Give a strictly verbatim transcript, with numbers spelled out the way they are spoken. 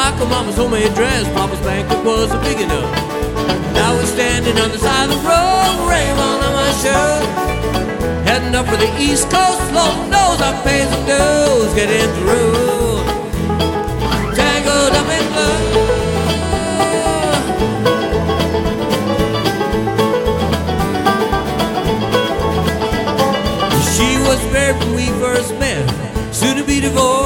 like a mama's homemade dress. Papa's banquet wasn't big enough. Now we're standing on the side of the road, rainbow on my shirt, heading up for the East Coast. Lord knows I paid some dues getting through. Tangled up in love. She was married when we first met, soon to be divorced.